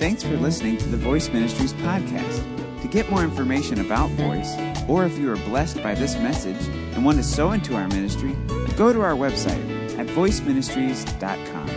Thanks for listening to the Voice Ministries podcast. To get more information about Voice, or if you are blessed by this message and want to sow into our ministry, go to our website at voiceministries.com.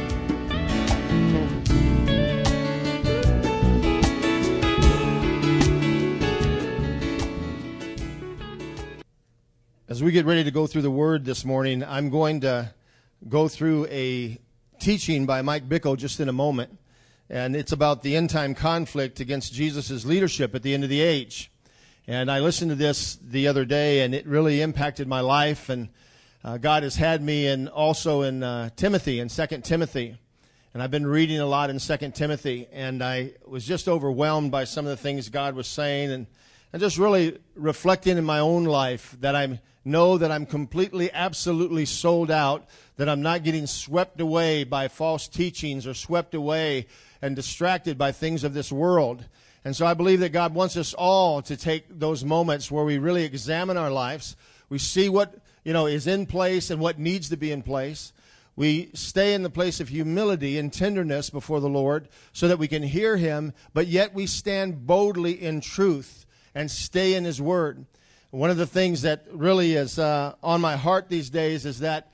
As we get ready to go through the Word this morning, I'm going to go through a teaching by Mike Bickle just in a moment. And it's about the end-time conflict against Jesus' leadership at the end of the age. And I listened to this the other day, and it really impacted my life. And God has had me also in Timothy, in 2 Timothy. And I've been reading a lot in 2 Timothy. And I was just overwhelmed by some of the things God was saying. And just really reflecting in my own life that I know that I'm completely, absolutely sold out, that I'm not getting swept away by false teachings or swept away and distracted by things of this world. And so I believe that God wants us all to take those moments where we really examine our lives. We see what, is in place and what needs to be in place. We stay in the place of humility and tenderness before the Lord so that we can hear Him, but yet we stand boldly in truth and stay in His Word. One of the things that really is on my heart these days is that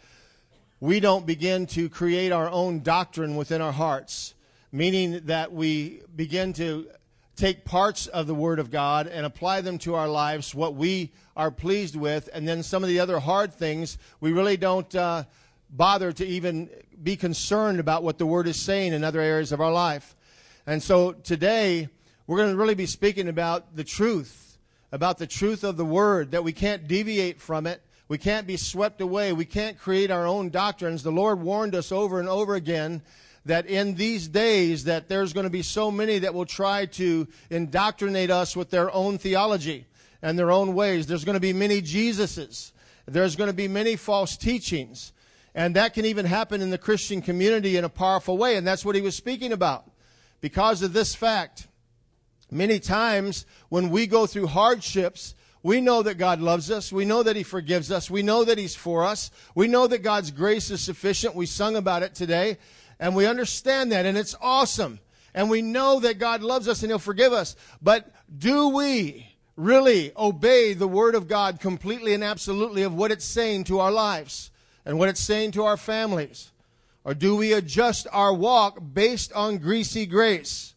we don't begin to create our own doctrine within our hearts, meaning that we begin to take parts of the Word of God and apply them to our lives, what we are pleased with, and then some of the other hard things, we really don't bother to even be concerned about what the Word is saying in other areas of our life. And so today, we're going to really be speaking about the truth of the Word, that we can't deviate from it. We can't be swept away. We can't create our own doctrines. The Lord warned us over and over again that in these days that there's going to be so many that will try to indoctrinate us with their own theology and their own ways. There's going to be many Jesuses. There's going to be many false teachings. And that can even happen in the Christian community in a powerful way. And that's what he was speaking about. Because of this fact, many times when we go through hardships, we know that God loves us. We know that He forgives us. We know that He's for us. We know that God's grace is sufficient. We sung about it today. And we understand that, and it's awesome. And we know that God loves us and He'll forgive us. But do we really obey the Word of God completely and absolutely of what it's saying to our lives and what it's saying to our families? Or do we adjust our walk based on greasy grace?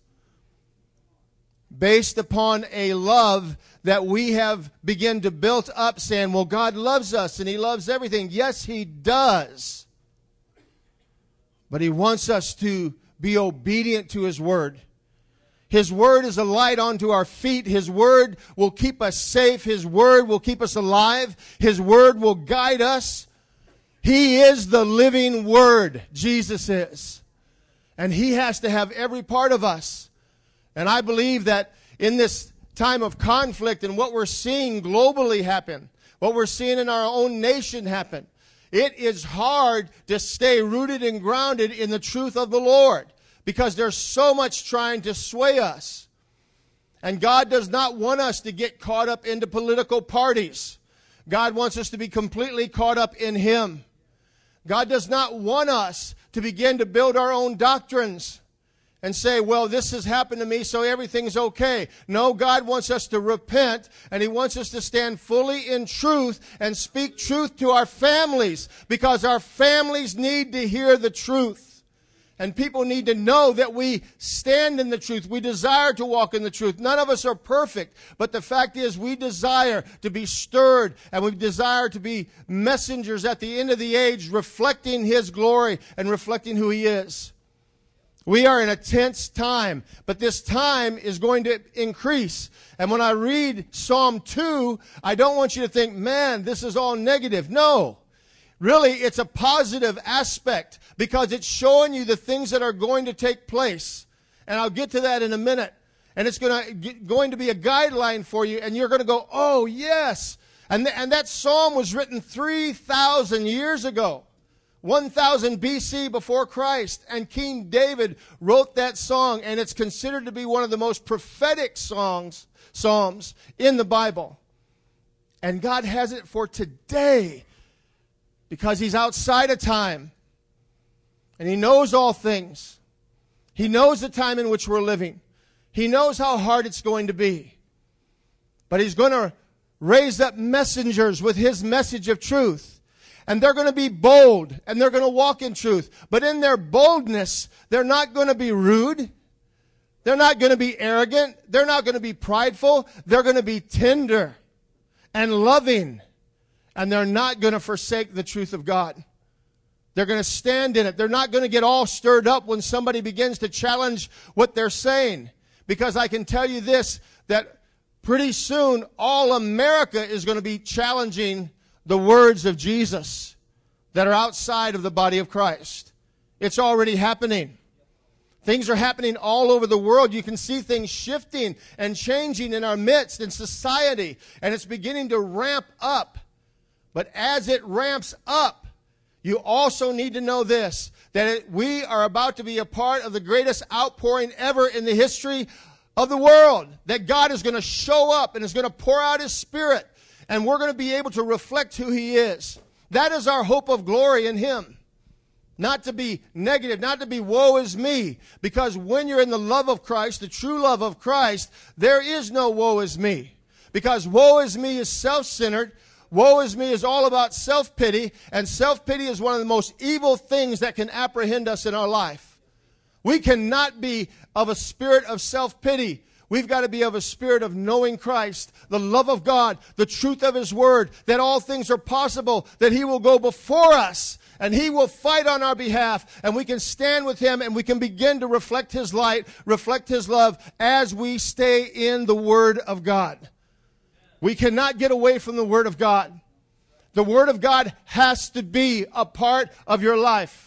Based upon a love that we have begun to build up, saying, well, God loves us and He loves everything. Yes, He does. But He wants us to be obedient to His Word. His Word is a light unto our feet. His Word will keep us safe. His Word will keep us alive. His Word will guide us. He is the living Word. Jesus is. And He has to have every part of us. And I believe that in this time of conflict and what we're seeing globally happen, what we're seeing in our own nation happen, it is hard to stay rooted and grounded in the truth of the Lord because there's so much trying to sway us. And God does not want us to get caught up into political parties. God wants us to be completely caught up in Him. God does not want us to begin to build our own doctrines and say, well, this has happened to me, so everything's okay. No, God wants us to repent, and He wants us to stand fully in truth and speak truth to our families, because our families need to hear the truth. And people need to know that we stand in the truth. We desire to walk in the truth. None of us are perfect, but the fact is we desire to be stirred, and we desire to be messengers at the end of the age, reflecting His glory and reflecting who He is. We are in a tense time, but this time is going to increase. And when I read Psalm 2, I don't want you to think, man, this is all negative. No. Really, it's a positive aspect because it's showing you the things that are going to take place. And I'll get to that in a minute. And it's going to be a guideline for you, and you're going to go, oh, yes. And that psalm was written 3,000 years ago. 1000 BC before Christ, and King David wrote that song, and it's considered to be one of the most prophetic psalms in the Bible. And God has it for today because He's outside of time, and He knows all things. He knows the time in which we're living. He knows how hard it's going to be. But He's going to raise up messengers with His message of truth. And they're going to be bold, and they're going to walk in truth. But in their boldness, they're not going to be rude. They're not going to be arrogant. They're not going to be prideful. They're going to be tender and loving. And they're not going to forsake the truth of God. They're going to stand in it. They're not going to get all stirred up when somebody begins to challenge what they're saying. Because I can tell you this, that pretty soon all America is going to be challenging the words of Jesus that are outside of the body of Christ. It's already happening. Things are happening all over the world. You can see things shifting and changing in our midst, in society, and it's beginning to ramp up. But as it ramps up, you also need to know this, that we are about to be a part of the greatest outpouring ever in the history of the world. That God is going to show up and is going to pour out His Spirit, and we're going to be able to reflect who He is. That is our hope of glory in Him. Not to be negative, not to be woe is me. Because when you're in the love of Christ, the true love of Christ, there is no woe is me. Because woe is me is self-centered. Woe is me is all about self-pity. And self-pity is one of the most evil things that can apprehend us in our life. We cannot be of a spirit of self-pity. We've got to be of a spirit of knowing Christ, the love of God, the truth of His Word, that all things are possible, that He will go before us, and He will fight on our behalf, and we can stand with Him, and we can begin to reflect His light, reflect His love, as we stay in the Word of God. We cannot get away from the Word of God. The Word of God has to be a part of your life.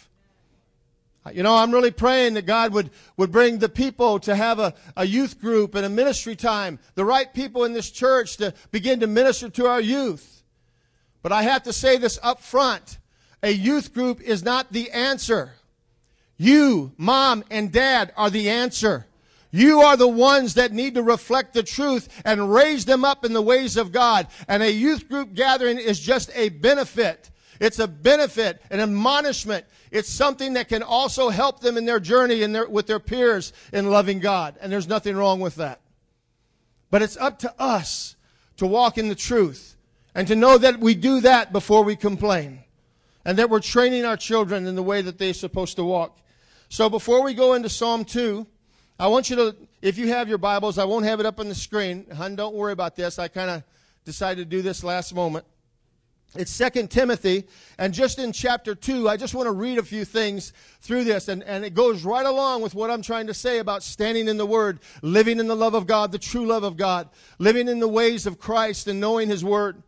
You know, I'm really praying that God would bring the people to have a youth group and a ministry time, the right people in this church to begin to minister to our youth. But I have to say this up front. A youth group is not the answer. You, mom and dad, are the answer. You are the ones that need to reflect the truth and raise them up in the ways of God. And a youth group gathering is just a benefit. It's a benefit, an admonishment. It's something that can also help them in their journey and with their peers in loving God. And there's nothing wrong with that. But it's up to us to walk in the truth and to know that we do that before we complain. And that we're training our children in the way that they're supposed to walk. So before we go into Psalm 2, I want you to, if you have your Bibles, I won't have it up on the screen. Hun, don't worry about this. I kind of decided to do this last moment. It's 2 Timothy, and just in chapter 2, I just want to read a few things through this, and it goes right along with what I'm trying to say about standing in the Word, living in the love of God, the true love of God, living in the ways of Christ and knowing His Word.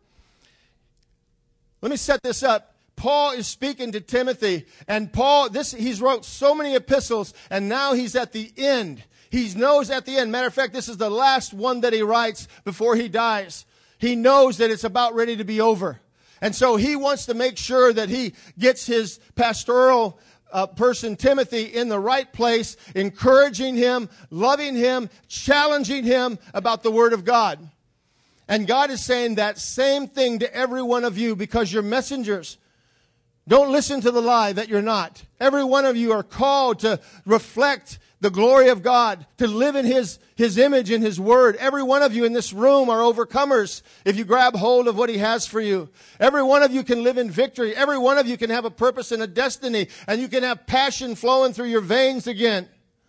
Let me set this up. Paul is speaking to Timothy, and he's wrote so many epistles, and now he's at the end. He knows at the end. Matter of fact, this is the last one that he writes before he dies. He knows that it's about ready to be over. And so he wants to make sure that he gets his pastoral person, Timothy, in the right place, encouraging him, loving him, challenging him about the Word of God. And God is saying that same thing to every one of you because you're messengers. Don't listen to the lie that you're not. Every one of you are called to reflect the glory of God, to live in His image and His Word. Every one of you in this room are overcomers if you grab hold of what He has for you. Every one of you can live in victory. Every one of you can have a purpose and a destiny, and you can have passion flowing through your veins again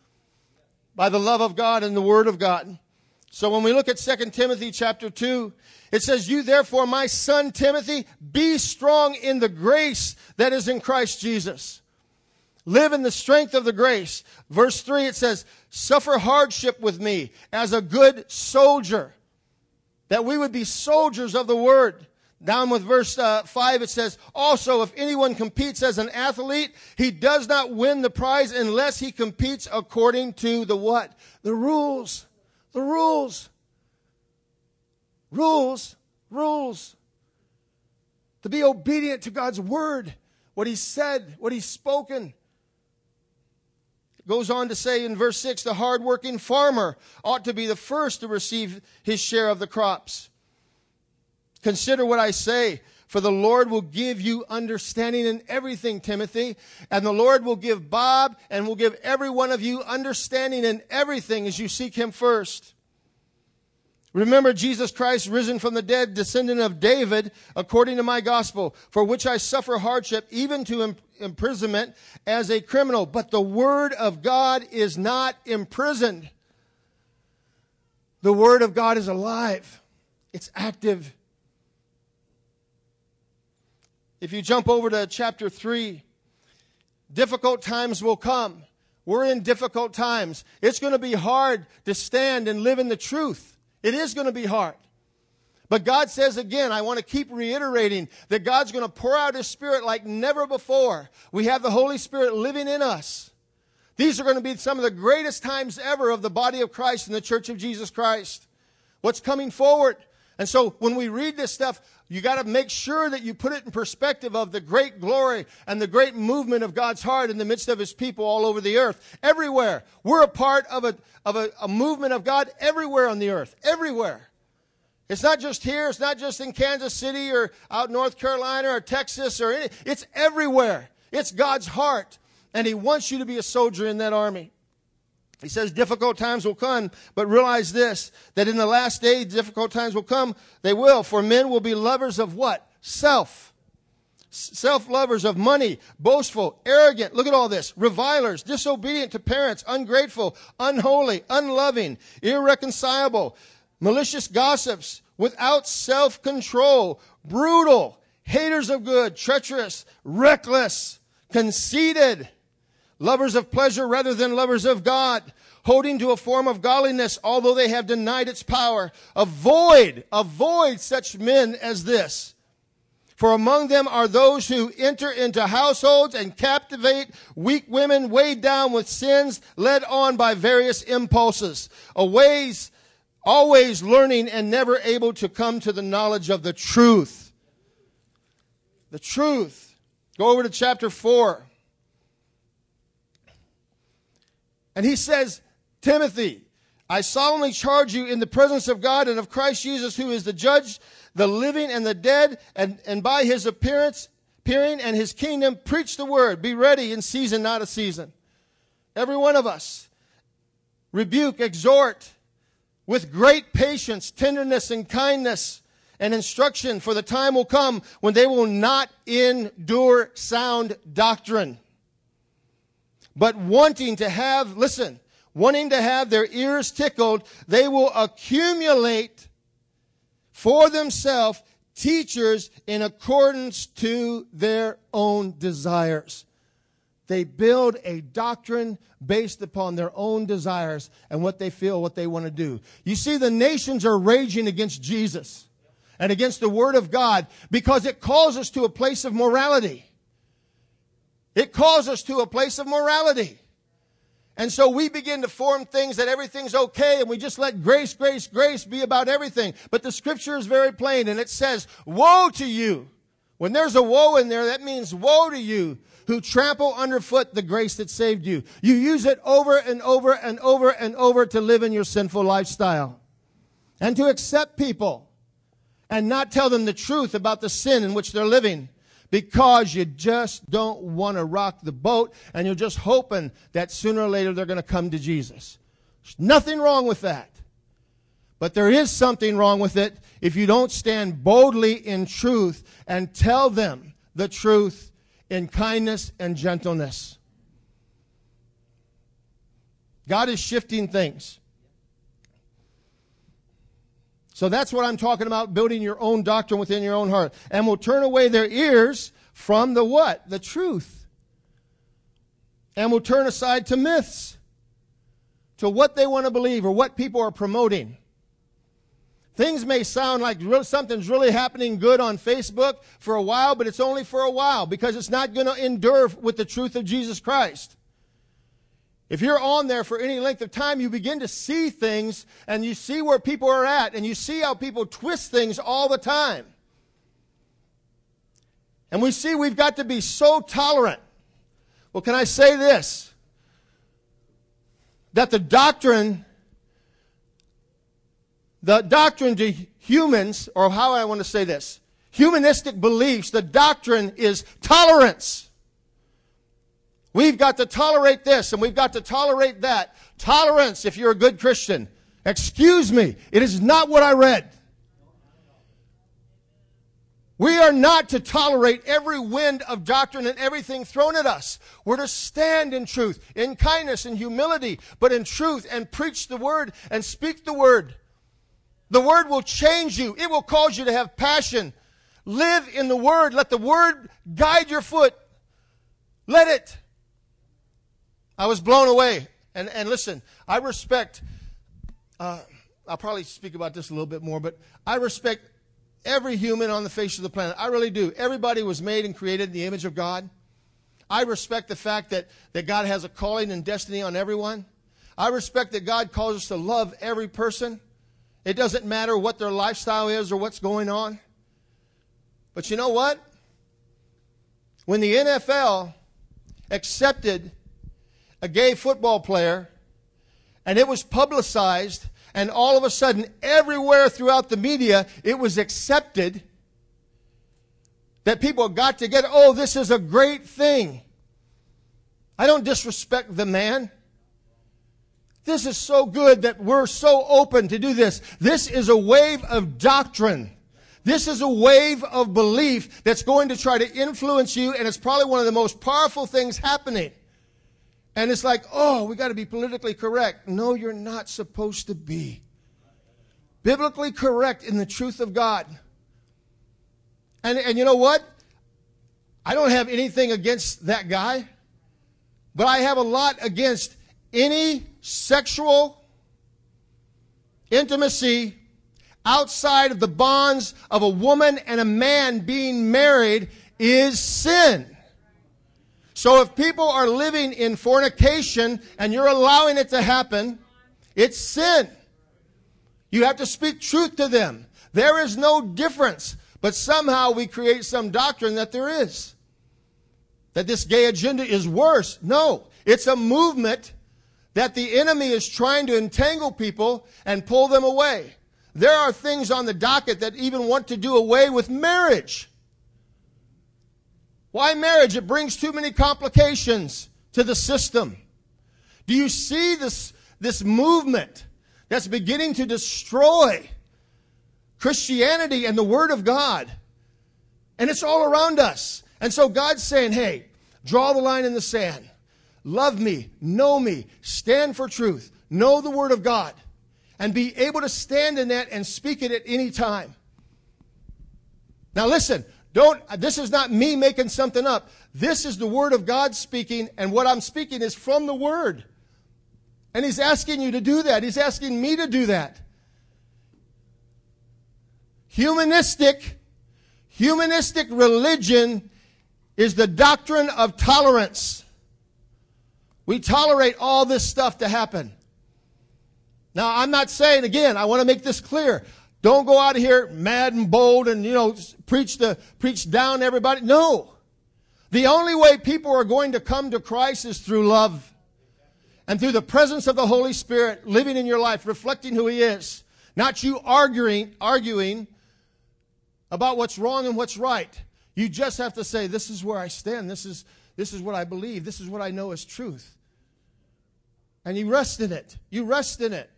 by the love of God and the Word of God. So when we look at 2 Timothy chapter 2, it says, "You therefore, my son Timothy, be strong in the grace that is in Christ Jesus. Live in the strength of the grace." Verse 3, it says, "Suffer hardship with me as a good soldier." That we would be soldiers of the Word. Down with verse 5, it says, "Also, if anyone competes as an athlete, he does not win the prize unless he competes according to the what? The rules. The rules. Rules. Rules. To be obedient to God's Word. What He said, what He's spoken. It goes on to say in verse 6, "The hardworking farmer ought to be the first to receive his share of the crops. Consider what I say. For the Lord will give you understanding in everything, Timothy. And the Lord will give Bob and will give every one of you understanding in everything as you seek Him first. Remember Jesus Christ, risen from the dead, descendant of David, according to my gospel, for which I suffer hardship, even to imprisonment as a criminal. But the word of God is not imprisoned. The word of God is alive. It's active. If you jump over to chapter 3, difficult times will come. We're in difficult times. It's going to be hard to stand and live in the truth. It is going to be hard. But God says again, I want to keep reiterating that God's going to pour out His Spirit like never before. We have the Holy Spirit living in us. These are going to be some of the greatest times ever of the body of Christ and the Church of Jesus Christ. What's coming forward? And so when we read this stuff, you got to make sure that you put it in perspective of the great glory and the great movement of God's heart in the midst of His people all over the earth. Everywhere. We're a part of a movement of God everywhere on the earth. Everywhere. It's not just here. It's not just in Kansas City or out North Carolina or Texas or any. It's everywhere. It's God's heart. And He wants you to be a soldier in that army. He says difficult times will come, but realize this, that in the last days difficult times will come. They will, for men will be lovers of what? Self. Self-lovers of money, boastful, arrogant. Look at all this. Revilers, disobedient to parents, ungrateful, unholy, unloving, irreconcilable, malicious gossips, without self-control, brutal, haters of good, treacherous, reckless, conceited, lovers of pleasure rather than lovers of God, holding to a form of godliness, although they have denied its power. Avoid such men as this. For among them are those who enter into households and captivate weak women, weighed down with sins, led on by various impulses, always learning and never able to come to the knowledge of the truth. The truth. Go over to chapter 4. And he says, Timothy, I solemnly charge you in the presence of God and of Christ Jesus, who is the judge, the living and the dead, and by His appearing and His kingdom, preach the word. Be ready in season, not a season. Every one of us. Rebuke, exhort, with great patience, tenderness, and kindness, and instruction, for the time will come when they will not endure sound doctrine, but wanting to have their ears tickled, they will accumulate for themselves teachers in accordance to their own desires. They build a doctrine based upon their own desires and what they feel, what they want to do. You see, the nations are raging against Jesus and against the Word of God because it calls us to a place of morality. It calls us to a place of morality. And so we begin to form things that everything's okay, and we just let grace, grace, grace be about everything. But the Scripture is very plain, and it says, woe to you. When there's a woe in there, that means woe to you who trample underfoot the grace that saved you. You use it over and over and over and over to live in your sinful lifestyle. And to accept people and not tell them the truth about the sin in which they're living. Because you just don't want to rock the boat and you're just hoping that sooner or later they're going to come to Jesus. There's nothing wrong with that. But there is something wrong with it if you don't stand boldly in truth and tell them the truth in kindness and gentleness. God is shifting things. So that's what I'm talking about, building your own doctrine within your own heart. And will turn away their ears from the what? The truth. And will turn aside to myths, to what they want to believe or what people are promoting. Things may sound like something's really happening good on Facebook for a while, but it's only for a while because it's not going to endure with the truth of Jesus Christ. If you're on there for any length of time, you begin to see things and you see where people are at and you see how people twist things all the time. And we see we've got to be so tolerant. Well, can I say this? That the doctrine to humans, or how I want to say this, humanistic beliefs, the doctrine is tolerance. We've got to tolerate this and we've got to tolerate that. Tolerance, if you're a good Christian. Excuse me, it is not what I read. We are not to tolerate every wind of doctrine and everything thrown at us. We're to stand in truth, in kindness and humility, but in truth, and preach the word and speak the word. The word will change you. It will cause you to have passion. Live in the word. Let the word guide your foot. Let it. I was blown away. And listen, I respect, I'll probably speak about this a little bit more, but I respect every human on the face of the planet. I really do. Everybody was made and created in the image of God. I respect the fact that God has a calling and destiny on everyone. I respect that God calls us to love every person. It doesn't matter what their lifestyle is or what's going on. But you know what? When the NFL accepted a gay football player and it was publicized, and all of a sudden, everywhere throughout the media, it was accepted that people got together. Oh, this is a great thing. I don't disrespect the man. This is so good that we're so open to do this. This is a wave of doctrine. This is a wave of belief that's going to try to influence you, and it's probably one of the most powerful things happening. And it's like, oh, we got to be politically correct. No, you're not supposed to be. Biblically correct in the truth of God. And you know what? I don't have anything against that guy, but I have a lot against any sexual intimacy outside of the bonds of a woman and a man being married is sin. So if people are living in fornication and you're allowing it to happen, it's sin. You have to speak truth to them. There is no difference. But somehow we create some doctrine that there is. That this gay agenda is worse. No, it's a movement that the enemy is trying to entangle people and pull them away. There are things on the docket that even want to do away with marriage. Why marriage? It brings too many complications to the system. Do you see this movement that's beginning to destroy Christianity and the Word of God? And it's all around us. And so God's saying, hey, draw the line in the sand. Love me, know me, stand for truth, know the Word of God, and be able to stand in that and speak it at any time. Now listen, this is not me making something up. This is the Word of God speaking, and what I'm speaking is from the Word. And He's asking you to do that. He's asking me to do that. Humanistic religion is the doctrine of tolerance. We tolerate all this stuff to happen. Now, I'm not saying, again, I want to make this clear. Don't go out of here mad and bold and, preach down everybody. No. The only way people are going to come to Christ is through love and through the presence of the Holy Spirit living in your life, reflecting who He is. Not you arguing about what's wrong and what's right. You just have to say, this is where I stand. This is what I believe. This is what I know is truth. And you rest in it. You rest in it.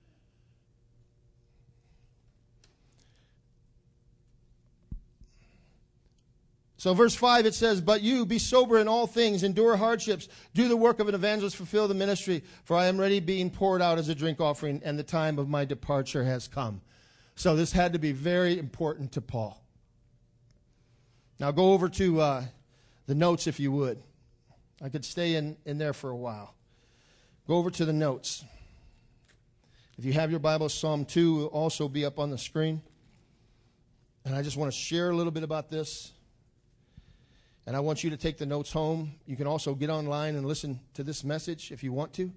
So verse 5, it says, but you be sober in all things, endure hardships, do the work of an evangelist, fulfill the ministry, for I am ready being poured out as a drink offering, and the time of my departure has come. So this had to be very important to Paul. Now go over to the notes if you would. I could stay in there for a while. Go over to the notes. If you have your Bible, Psalm 2 will also be up on the screen. And I just want to share a little bit about this. And I want you to take the notes home. You can also get online and listen to this message if you want to.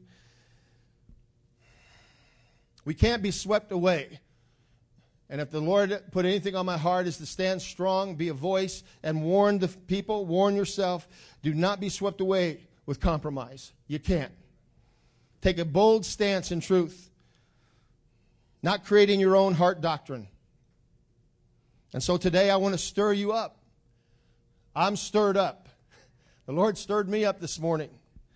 We can't be swept away. And if the Lord put anything on my heart is to stand strong, be a voice, and warn the people, warn yourself. Do not be swept away with compromise. You can't. Take a bold stance in truth. Not creating your own heart doctrine. And so today I want to stir you up. I'm stirred up. The Lord stirred me up this morning.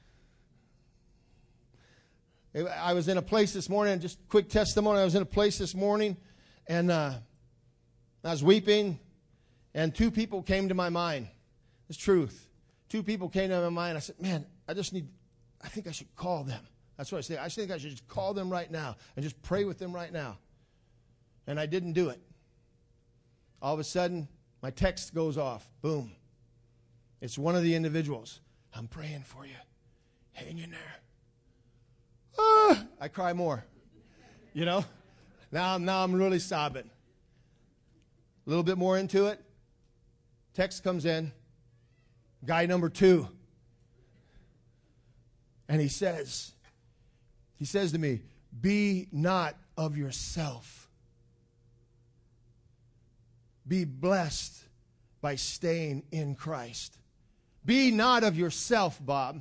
I was in a place this morning, just quick testimony. I was in a place this morning, and I was weeping, and two people came to my mind. It's truth. Two people came to my mind. I said, man, I think I should call them. That's what I said. I think I should just call them right now and just pray with them right now. And I didn't do it. All of a sudden, my text goes off. Boom. It's one of the individuals. I'm praying for you. Hang in there. I cry more. You know? Now I'm really sobbing. A little bit more into it. Text comes in. Guy number 2. And he says to me, be not of yourself. Be blessed by staying in Christ. Be not of yourself, Bob.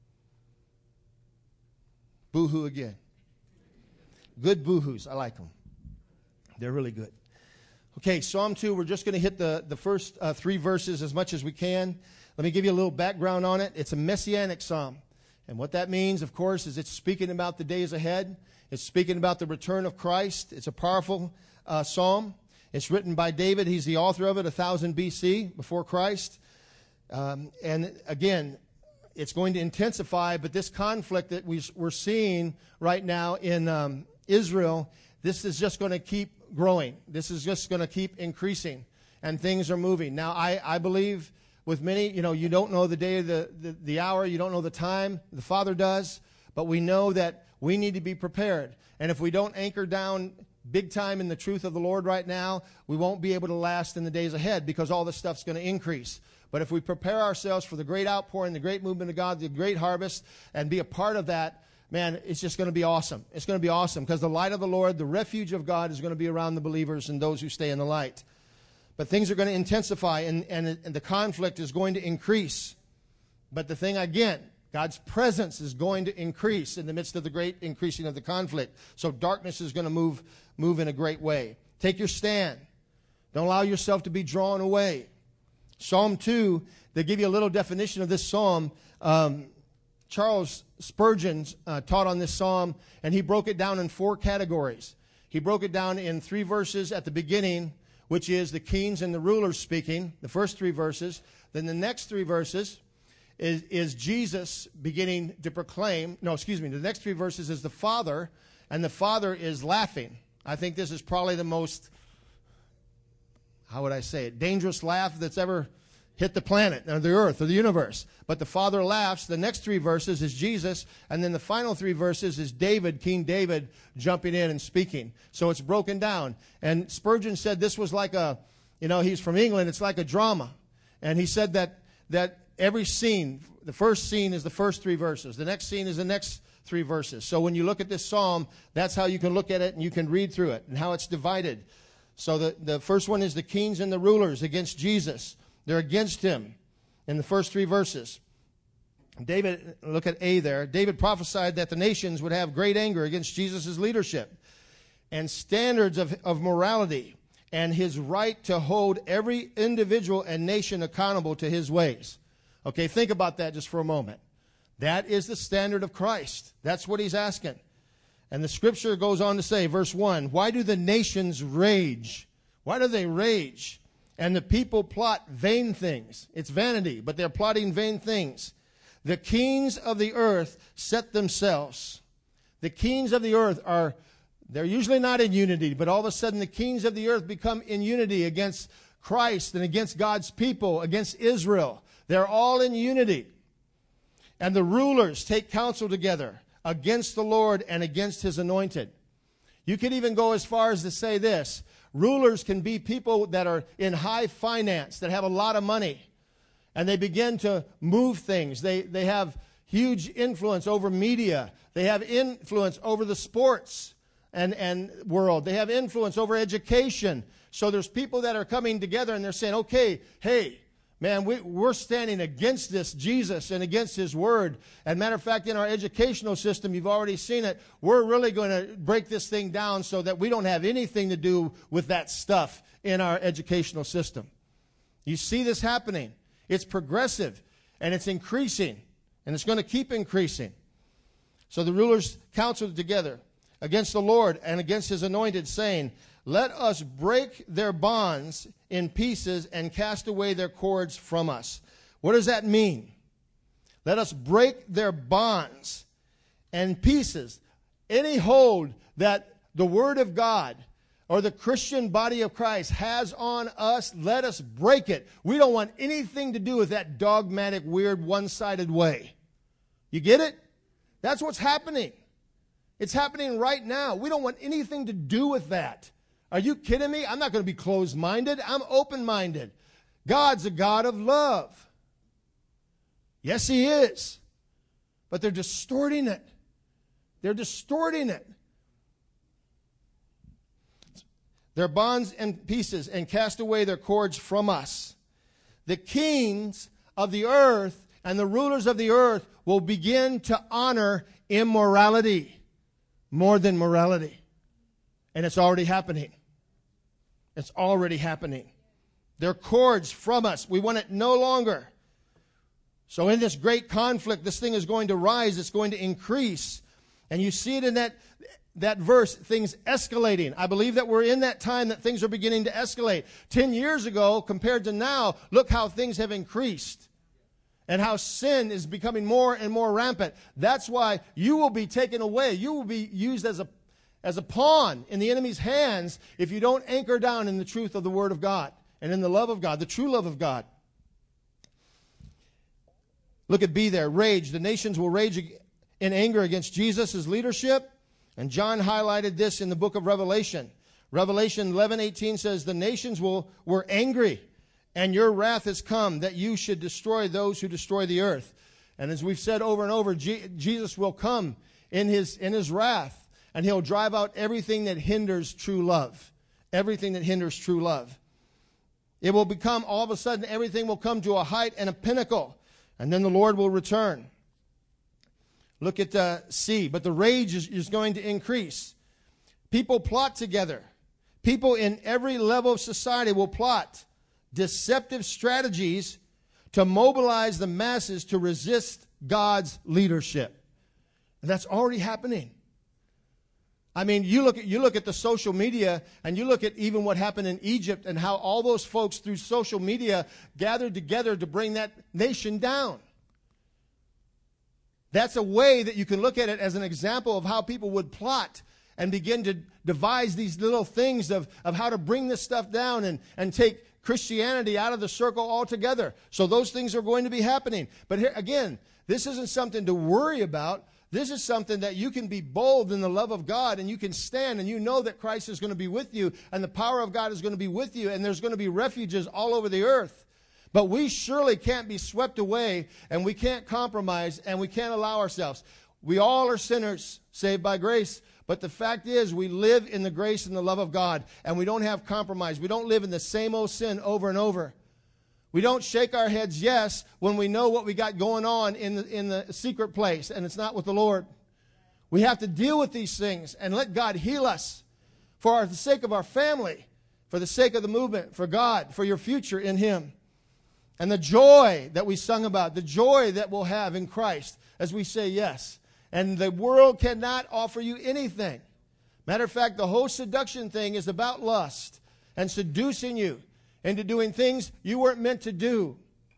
Boo-hoo again. Good boo-hoos. I like them. They're really good. Okay, Psalm 2, we're just going to hit the first 3 verses as much as we can. Let me give you a little background on it. It's a messianic psalm. And what that means, of course, is it's speaking about the days ahead. It's speaking about the return of Christ. It's a powerful psalm. It's written by David. He's the author of it, 1000 BC, before Christ. And again, it's going to intensify, but this conflict that we're seeing right now in Israel, this is just going to keep growing. This is just going to keep increasing, and things are moving. Now, I believe with many, you don't know the day, the hour, you don't know the time. The Father does, but we know that we need to be prepared. And if we don't anchor down big time in the truth of the Lord right now, we won't be able to last in the days ahead because all this stuff's going to increase. But if we prepare ourselves for the great outpouring, the great movement of God, the great harvest, and be a part of that, man, it's just going to be awesome. It's going to be awesome because the light of the Lord, the refuge of God, is going to be around the believers and those who stay in the light. But things are going to intensify, and the conflict is going to increase. But the thing, again, God's presence is going to increase in the midst of the great increasing of the conflict. So darkness is going to move in a great way. Take your stand. Don't allow yourself to be drawn away. Psalm 2, they give you a little definition of this psalm. Charles Spurgeon taught on this psalm, and he broke it down in 4 categories. He broke it down in 3 verses at the beginning, which is the kings and the rulers speaking, the first 3 verses. Then the next 3 verses is Jesus beginning to proclaim. The next 3 verses is the Father, and the Father is laughing. I think this is probably the most, dangerous laugh that's ever hit the planet or the earth or the universe. But the Father laughs. The next 3 verses is Jesus, and then the final 3 verses is David, King David, jumping in and speaking. So it's broken down. And Spurgeon said this was like he's from England, it's like a drama. And he said that every scene, the first scene is the first 3 verses. The next scene is the next 3 verses. So when you look at this psalm, that's how you can look at it and you can read through it and how it's divided. So the first one is the kings and the rulers against Jesus. They're against him in the first 3 verses. David, look at A there. David prophesied that the nations would have great anger against Jesus' leadership and standards of morality and his right to hold every individual and nation accountable to his ways. Okay, think about that just for a moment. That is the standard of Christ. That's what he's asking. And the scripture goes on to say, verse 1, why do the nations rage? Why do they rage? And the people plot vain things. It's vanity, but they're plotting vain things. The kings of the earth set themselves. The kings of the earth they're usually not in unity, but all of a sudden the kings of the earth become in unity against Christ and against God's people, against Israel. They're all in unity. And the rulers take counsel together against the Lord and against his anointed. You could even go as far as to say this. Rulers can be people that are in high finance, that have a lot of money, and they begin to move things. They have huge influence over media. They have influence over the sports and world. They have influence over education. So there's people that are coming together and they're saying, okay, hey, Man, we're standing against this Jesus and against His Word. And matter of fact, in our educational system, you've already seen it, we're really going to break this thing down so that we don't have anything to do with that stuff in our educational system. You see this happening. It's progressive, and it's increasing, and it's going to keep increasing. So the rulers counseled together against the Lord and against His anointed, saying, let us break their bonds in pieces and cast away their cords from us. What does that mean? Let us break their bonds and pieces. Any hold that the Word of God or the Christian body of Christ has on us, let us break it. We don't want anything to do with that dogmatic, weird, one-sided way. You get it? That's what's happening. It's happening right now. We don't want anything to do with that. Are you kidding me? I'm not going to be closed-minded. I'm open-minded. God's a God of love. Yes, He is. But they're distorting it. They're distorting it. Their bonds and pieces and cast away their cords from us. The kings of the earth and the rulers of the earth will begin to honor immorality more than morality. And it's already happening. It's already happening. Their cords from us. We want it no longer. So in this great conflict, this thing is going to rise. It's going to increase. And you see it in that verse, things escalating. I believe that we're in that time that things are beginning to escalate. 10 years ago compared to now, look how things have increased. And how sin is becoming more and more rampant. That's why you will be taken away. You will be used as a pawn in the enemy's hands if you don't anchor down in the truth of the Word of God and in the love of God, the true love of God. Look at B there, rage. The nations will rage in anger against Jesus' leadership. And John highlighted this in the book of Revelation. Revelation 11:18 says, the nations were angry, and your wrath has come, that you should destroy those who destroy the earth. And as we've said over and over, Jesus will come in his wrath. And He'll drive out everything that hinders true love. Everything that hinders true love. It will become, all of a sudden, everything will come to a height and a pinnacle. And then the Lord will return. Look at C. But the rage is going to increase. People plot together. People in every level of society will plot deceptive strategies to mobilize the masses to resist God's leadership. And that's already happening. I mean, you look at the social media, and you look at even what happened in Egypt and how all those folks through social media gathered together to bring that nation down. That's a way that you can look at it as an example of how people would plot and begin to devise these little things of how to bring this stuff down and take Christianity out of the circle altogether. So those things are going to be happening. But here again, this isn't something to worry about. This is something that you can be bold in the love of God, and you can stand, and you know that Christ is going to be with you, and the power of God is going to be with you, and there's going to be refuges all over the earth. But we surely can't be swept away, and we can't compromise, and we can't allow ourselves. We all are sinners, saved by grace. But the fact is, we live in the grace and the love of God, and we don't have compromise. We don't live in the same old sin over and over. We don't shake our heads yes when we know what we got going on in the secret place, and it's not with the Lord. We have to deal with these things and let God heal us for the sake of our family, for the sake of the movement, for God, for your future in Him. And the joy that we sung about, the joy that we'll have in Christ as we say yes. And the world cannot offer you anything. Matter of fact, the whole seduction thing is about lust and seducing you into doing things you weren't meant to do,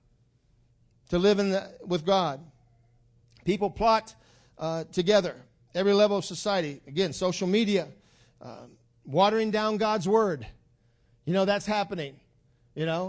to live with God. People plot together, every level of society. Again, social media, watering down God's Word. You know, that's happening. You know,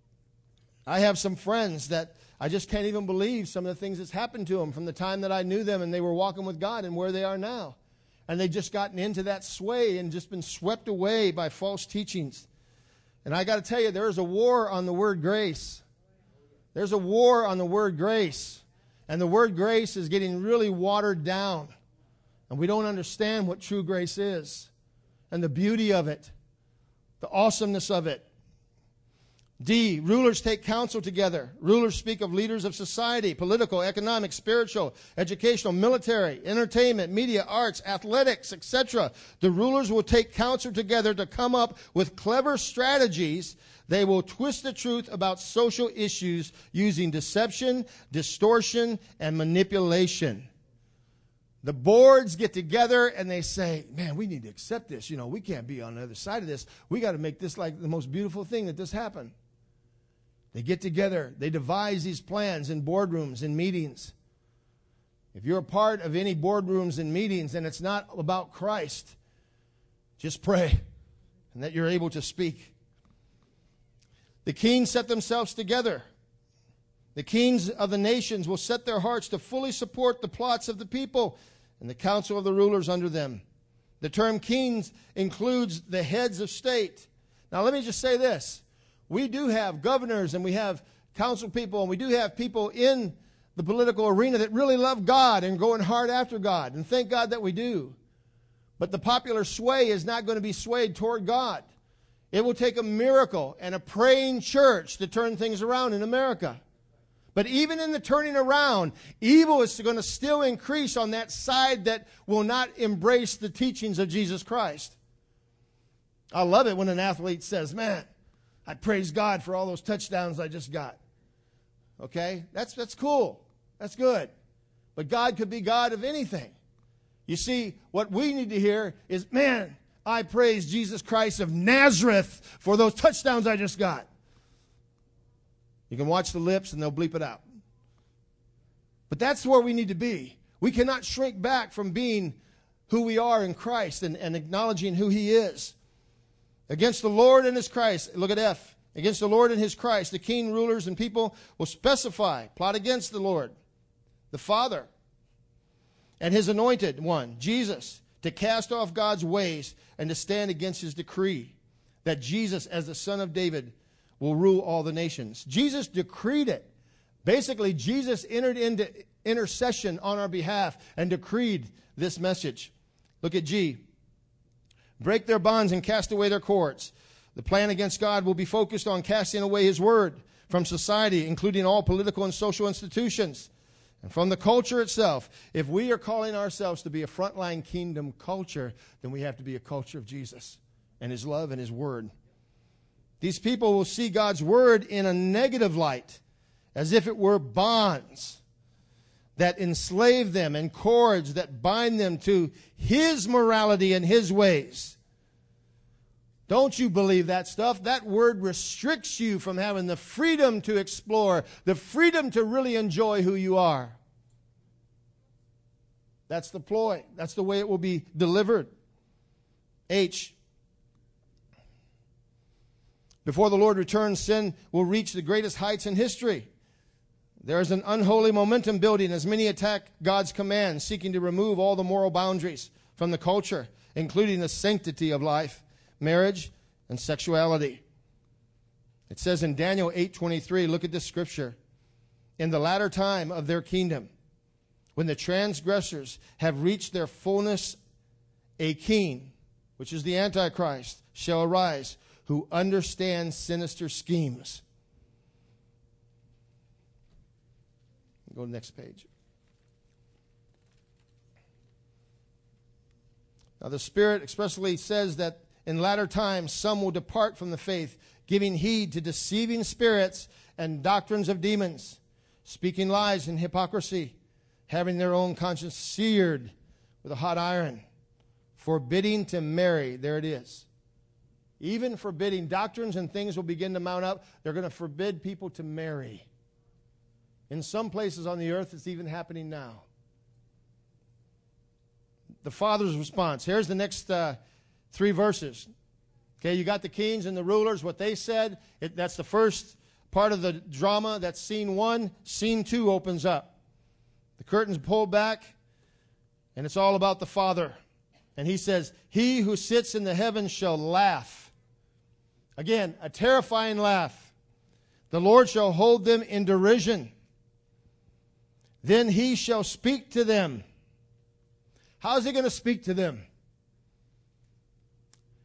I have some friends that I just can't even believe some of the things that's happened to them from the time that I knew them and they were walking with God and where they are now. And they've just gotten into that sway and just been swept away by false teachings. And I got to tell you, there's a war on the word grace. There's a war on the word grace. And the word grace is getting really watered down. And we don't understand what true grace is and the beauty of it, the awesomeness of it. D, rulers take counsel together. Rulers speak of leaders of society, political, economic, spiritual, educational, military, entertainment, media, arts, athletics, etc. The rulers will take counsel together to come up with clever strategies. They will twist the truth about social issues using deception, distortion, and manipulation. The boards get together and they say, man, we need to accept this. You know, we can't be on the other side of this. We got to make this like the most beautiful thing that this happened. They get together. They devise these plans in boardrooms and meetings. If you're a part of any boardrooms and meetings and it's not about Christ, just pray and that you're able to speak. The kings set themselves together. The kings of the nations will set their hearts to fully support the plots of the people and the counsel of the rulers under them. The term kings includes the heads of state. Now let me just say this. We do have governors and we have council people and we do have people in the political arena that really love God and going hard after God. And thank God that we do. But the popular sway is not going to be swayed toward God. It will take a miracle and a praying church to turn things around in America. But even in the turning around, evil is going to still increase on that side that will not embrace the teachings of Jesus Christ. I love it when an athlete says, man, I praise God for all those touchdowns I just got. Okay? That's cool. That's good. But God could be God of anything. You see, what we need to hear is, man, I praise Jesus Christ of Nazareth for those touchdowns I just got. You can watch the lips and they'll bleep it out. But that's where we need to be. We cannot shrink back from being who we are in Christ and acknowledging who He is. Against the Lord and His Christ, look at F. Against the Lord and His Christ, the king, rulers, and people will specify, plot against the Lord, the Father, and His anointed one, Jesus, to cast off God's ways and to stand against His decree that Jesus, as the Son of David, will rule all the nations. Jesus decreed it. Basically, Jesus entered into intercession on our behalf and decreed this message. Look at G. Break their bonds and cast away their cords. The plan against God will be focused on casting away His word from society, including all political and social institutions, and from the culture itself. If we are calling ourselves to be a frontline kingdom culture, then we have to be a culture of Jesus and His love and His word. These people will see God's word in a negative light, as if it were bonds that enslave them and cords that bind them to His morality and His ways. Don't you believe that stuff? That word restricts you from having the freedom to explore, the freedom to really enjoy who you are. That's the ploy. That's the way it will be delivered. H. Before the Lord returns, sin will reach the greatest heights in history. There is an unholy momentum building as many attack God's commands, seeking to remove all the moral boundaries from the culture, including the sanctity of life, marriage, and sexuality. It says in Daniel 8:23, look at this scripture. In the latter time of their kingdom, when the transgressors have reached their fullness, a king, which is the Antichrist, shall arise, who understands sinister schemes. Go to the next page. Now the Spirit expressly says that in latter times some will depart from the faith, giving heed to deceiving spirits and doctrines of demons, speaking lies and hypocrisy, having their own conscience seared with a hot iron, forbidding to marry. There it is. Even forbidding doctrines and things will begin to mount up. They're going to forbid people to marry. In some places on the earth, it's even happening now. The Father's response. Here's the next 3 verses. Okay, you got the kings and the rulers, what they said. That's the first part of the drama. That's scene 1. Scene 2 opens up. The curtain's pulled back, and it's all about the Father. And He says, He who sits in the heavens shall laugh. Again, a terrifying laugh. The Lord shall hold them in derision. Then He shall speak to them. How is He going to speak to them?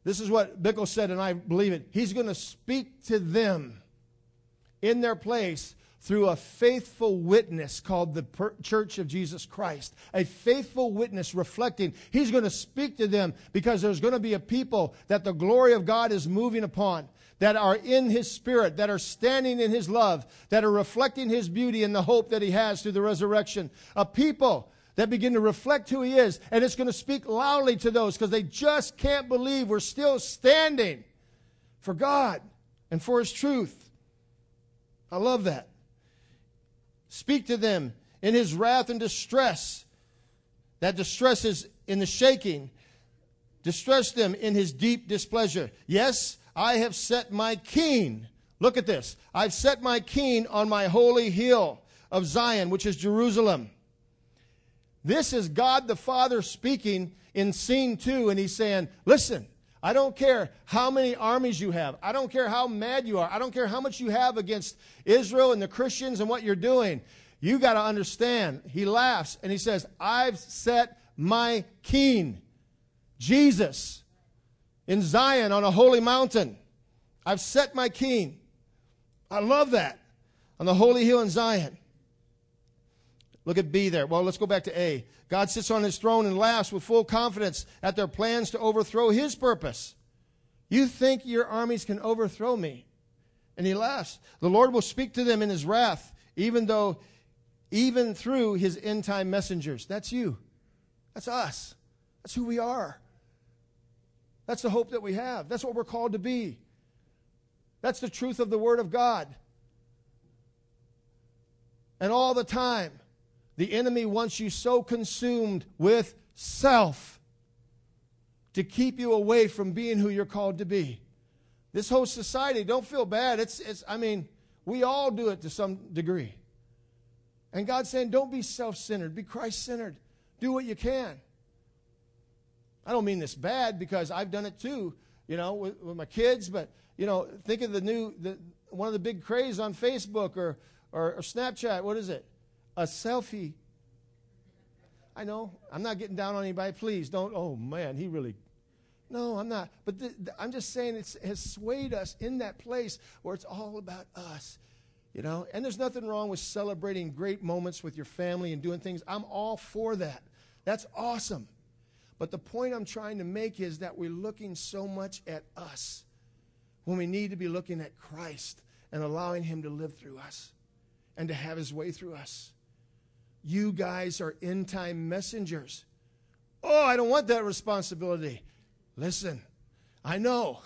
This is what Bickle said, and I believe it. He's going to speak to them in their place through a faithful witness called the Church of Jesus Christ. A faithful witness reflecting. He's going to speak to them because there's going to be a people that the glory of God is moving upon, that are in His Spirit, that are standing in His love, that are reflecting His beauty and the hope that He has through the resurrection. A people that begin to reflect who He is, and it's going to speak loudly to those because they just can't believe we're still standing for God and for His truth. I love that. Speak to them in His wrath and distress. That distress is in the shaking. Distress them in His deep displeasure. Yes, I have set my king. Look at this. I've set my king on my holy hill of Zion, which is Jerusalem. This is God the Father speaking in scene 2, and He's saying, listen, I don't care how many armies you have. I don't care how mad you are. I don't care how much you have against Israel and the Christians and what you're doing. You got to understand. He laughs and He says, I've set my king, Jesus, in Zion on a holy mountain. I've set my king. I love that. On the holy hill in Zion. Look at B there. Well, let's go back to A. God sits on His throne and laughs with full confidence at their plans to overthrow His purpose. You think your armies can overthrow me? And He laughs. The Lord will speak to them in His wrath, even through His end-time messengers. That's you. That's us. That's who we are. That's the hope that we have. That's what we're called to be. That's the truth of the Word of God. And all the time, the enemy wants you so consumed with self to keep you away from being who you're called to be. This whole society, don't feel bad. We all do it to some degree. And God's saying, don't be self-centered. Be Christ-centered. Do what you can. I don't mean this bad because I've done it too, with my kids. But, think of one of the big craze on Facebook or Snapchat. What is it? A selfie. I know. I'm not getting down on anybody. Please don't. Oh, man, he really. No, I'm not. But I'm just saying it has swayed us in that place where it's all about us. And there's nothing wrong with celebrating great moments with your family and doing things. I'm all for that. That's awesome. But the point I'm trying to make is that we're looking so much at us when we need to be looking at Christ and allowing Him to live through us and to have His way through us. You guys are end-time messengers. Oh, I don't want that responsibility. Listen, I know.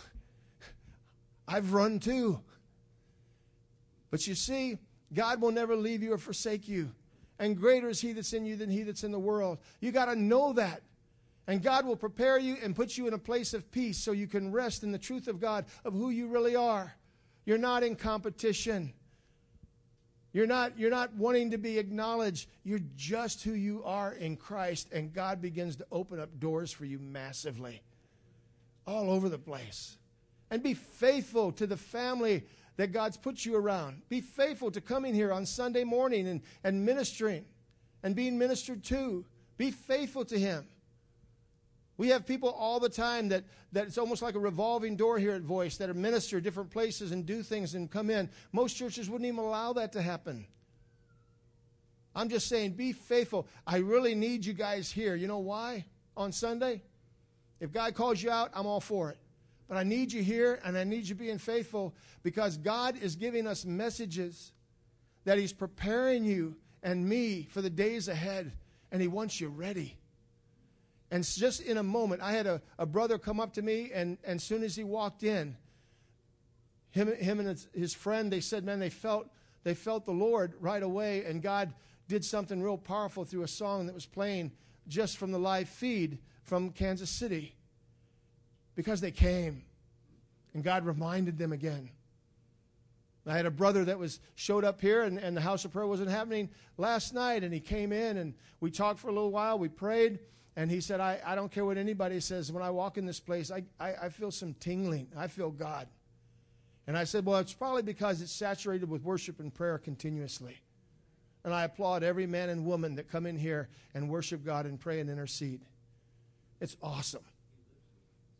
I've run too. But you see, God will never leave you or forsake you. And greater is He that's in you than he that's in the world. You got to know that. And God will prepare you and put you in a place of peace so you can rest in the truth of God, of who you really are. You're not in competition. You're not wanting to be acknowledged. You're just who you are in Christ, and God begins to open up doors for you massively all over the place. And be faithful to the family that God's put you around. Be faithful to coming here on Sunday morning and ministering and being ministered to. Be faithful to Him. We have people all the time that it's almost like a revolving door here at Voice that are minister different places and do things and come in. Most churches wouldn't even allow that to happen. I'm just saying, be faithful. I really need you guys here. You know why? On Sunday, if God calls you out, I'm all for it. But I need you here, and I need you being faithful because God is giving us messages that He's preparing you and me for the days ahead, and He wants you ready. And just in a moment, I had a brother come up to me, and as soon as he walked in, him and his friend, they said, man, they felt the Lord right away, and God did something real powerful through a song that was playing just from the live feed from Kansas City. Because they came, and God reminded them again. I had a brother that showed up here, and the house of prayer wasn't happening last night, and he came in, and we talked for a little while, we prayed, and he said, I don't care what anybody says. When I walk in this place, I feel some tingling. I feel God. And I said, well, it's probably because it's saturated with worship and prayer continuously. And I applaud every man and woman that come in here and worship God and pray and intercede. It's awesome.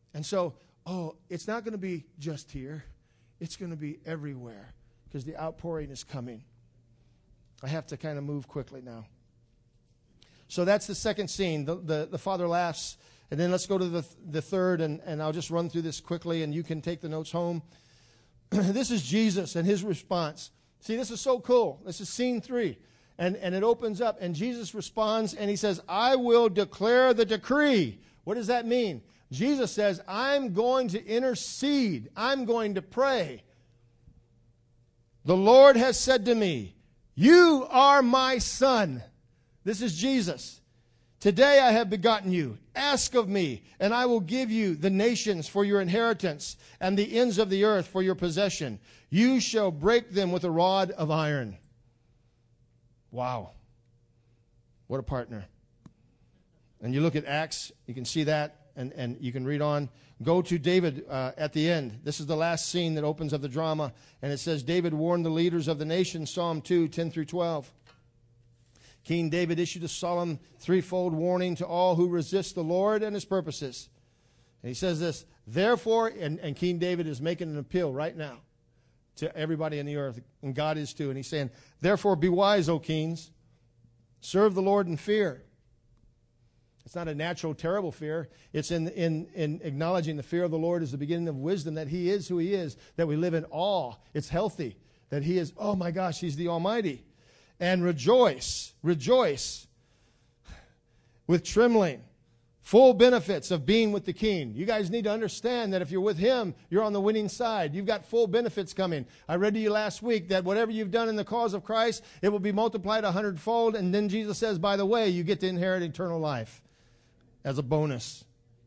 And so, it's not going to be just here. It's going to be everywhere because the outpouring is coming. I have to kind of move quickly now. So that's the second scene. The father laughs. And then let's go to the third, and I'll just run through this quickly, and you can take the notes home. This is Jesus and his response. See, this is so cool. This is scene 3. And it opens up, and Jesus responds, and he says, I will declare the decree. What does that mean? Jesus says, I'm going to intercede. I'm going to pray. The Lord has said to me, you are my son. This is Jesus. Today I have begotten you. Ask of me, and I will give you the nations for your inheritance and the ends of the earth for your possession. You shall break them with a rod of iron. Wow. What a partner. And you look at Acts, you can see that, and you can read on. Go to David at the end. This is the last scene that opens up the drama, and it says, David warned the leaders of the nation, Psalm 2, 10 through 12. King David issued a solemn threefold warning to all who resist the Lord and his purposes. And he says this, therefore, and King David is making an appeal right now to everybody in the earth, and God is too. And he's saying, therefore, be wise, O kings. Serve the Lord in fear. It's not a natural, terrible fear. It's in acknowledging the fear of the Lord is the beginning of wisdom, that he is who he is, that we live in awe. It's healthy, that he is, oh my gosh, he's the Almighty. And rejoice with trembling, full benefits of being with the King. You guys need to understand that if you're with him, you're on the winning side. You've got full benefits coming. I read to you last week that whatever you've done in the cause of Christ, it will be multiplied 100-fold. And then Jesus says, by the way, you get to inherit eternal life as a bonus.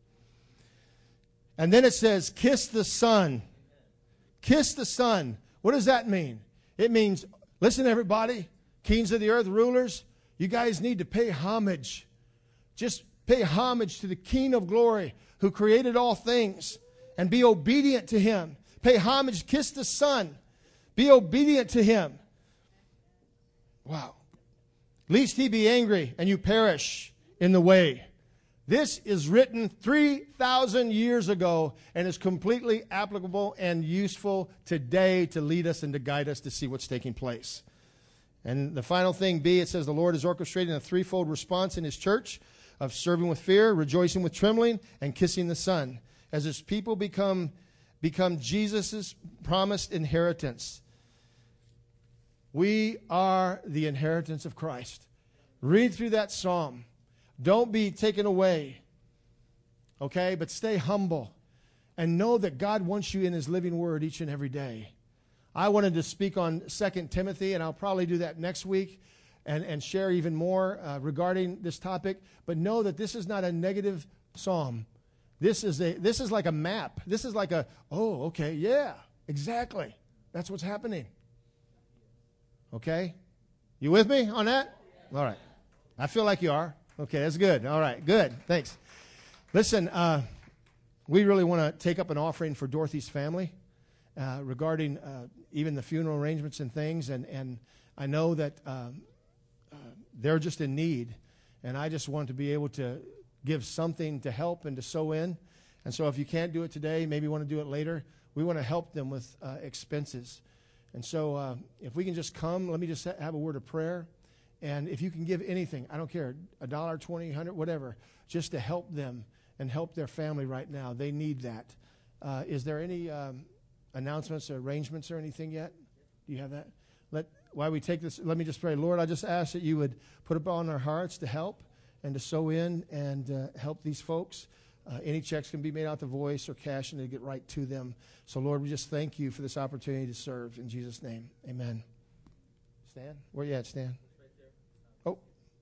And then it says, kiss the Son. Kiss the Son. What does that mean? It means, listen everybody, kings of the earth, rulers, you guys need to pay homage. Just pay homage to the King of glory who created all things and be obedient to him. Pay homage, kiss the Son. Be obedient to him. Wow. Lest he be angry and you perish in the way. This is written 3,000 years ago and is completely applicable and useful today to lead us and to guide us to see what's taking place. And the final thing, B, it says the Lord is orchestrating a threefold response in his church of serving with fear, rejoicing with trembling, and kissing the Son, as his people become Jesus' promised inheritance. We are the inheritance of Christ. Read through that psalm. Don't be taken away, okay? But stay humble and know that God wants you in his living word each and every day. I wanted to speak on 2 Timothy, and I'll probably do that next week and share even more regarding this topic. But know that this is not a negative psalm. This is like a map. This is like okay, yeah, exactly. That's what's happening. Okay? You with me on that? All right. I feel like you are. Okay, that's good. All right, good. Thanks. Listen, we really want to take up an offering for Dorothy's family. Regarding even the funeral arrangements and things, and I know that they're just in need, and I just want to be able to give something to help and to sow in. And so if you can't do it today, maybe you want to do it later, we want to help them with expenses. And so if we can just come, let me just have a word of prayer. And if you can give anything, I don't care, $1, $20, $100, whatever, just to help them and help their family right now. They need that. Is there any announcements or arrangements or anything yet? Do you have that? While we take this, let me just pray. Lord, I just ask that you would put it on our hearts to help and to sow in and help these folks. Any checks can be made out to Voice or cash and they get right to them. So, Lord, we just thank you for this opportunity to serve. In Jesus' name, amen. Stan? Where you at, Stan? Oh.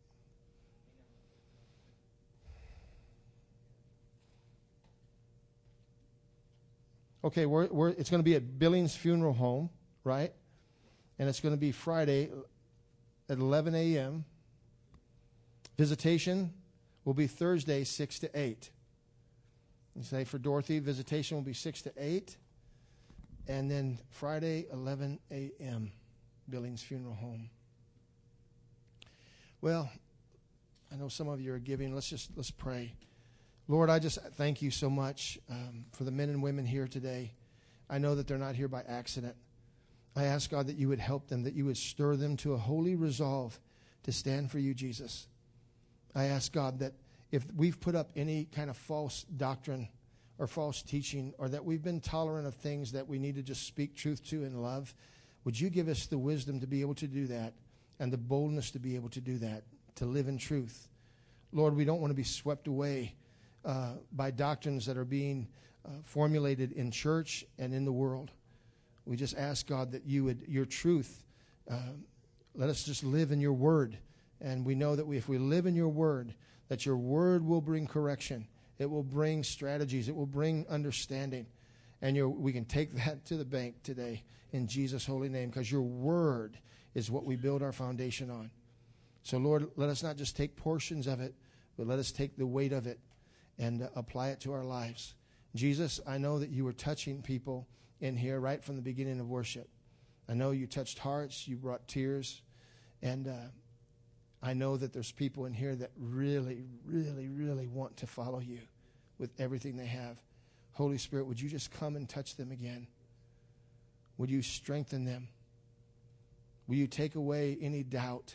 Okay, it's going to be at Billings Funeral Home, right? And it's going to be Friday at 11 a.m. Visitation will be Thursday, 6 to 8. You say for Dorothy, visitation will be 6 to 8. And then Friday, 11 a.m., Billings Funeral Home. Well, I know some of you are giving. Let's pray. Lord, I just thank you so much for the men and women here today. I know that they're not here by accident. I ask, God, that you would help them, that you would stir them to a holy resolve to stand for you, Jesus. I ask, God, that if we've put up any kind of false doctrine or false teaching, or that we've been tolerant of things that we need to just speak truth to in love, would you give us the wisdom to be able to do that and the boldness to be able to do that, to live in truth? Lord, we don't want to be swept away by doctrines that are being formulated in church and in the world. We just ask, God, that you would, your truth, let us just live in your word. And we know that if we live in your word, that your word will bring correction. It will bring strategies. It will bring understanding. And we can take that to the bank today in Jesus' holy name, because your word is what we build our foundation on. So, Lord, let us not just take portions of it, but let us take the weight of it and apply it to our lives. Jesus, I know that you were touching people in here right from the beginning of worship. I know you touched hearts, you brought tears, and I know that there's people in here that really, really, really want to follow you with everything they have. Holy Spirit, would you just come and touch them again? Would you strengthen them? Will you take away any doubt?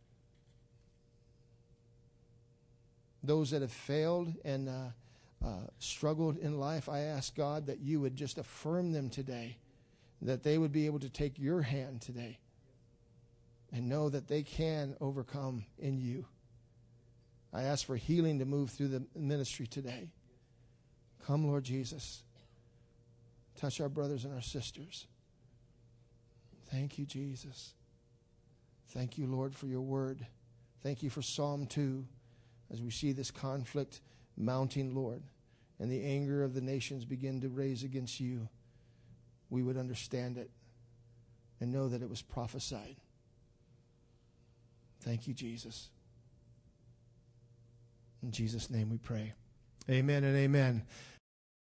Those that have failed and struggled in life, I ask, God, that you would just affirm them today, that they would be able to take your hand today and know that they can overcome in you. I ask for healing to move through the ministry today. Come, Lord Jesus. Touch our brothers and our sisters. Thank you, Jesus. Thank you, Lord, for your word. Thank you for Psalm 2 as we see this conflict mounting, Lord, and the anger of the nations begin to raise against you. We would understand it and know that it was prophesied. Thank you, Jesus. In Jesus' name we pray. Amen and amen.